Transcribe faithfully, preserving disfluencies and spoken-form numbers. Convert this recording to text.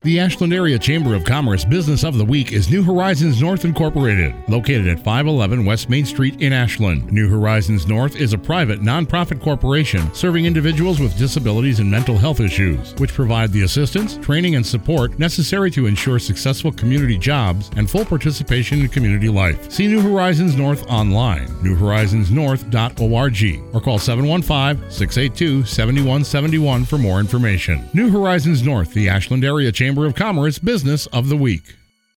The Ashland Area Chamber of Commerce Business of the Week is New Horizons North Incorporated, located at five eleven West Main Street in Ashland. New Horizons North is a private, nonprofit corporation serving individuals with disabilities and mental health issues, which provide the assistance, training, and support necessary to ensure successful community jobs and full participation in community life. See New Horizons North online, new horizons north dot org, or call seven one five, six eight two, seven one seven one for more information. New Horizons North, the Ashland Area Chamber of Commerce Business of the Week.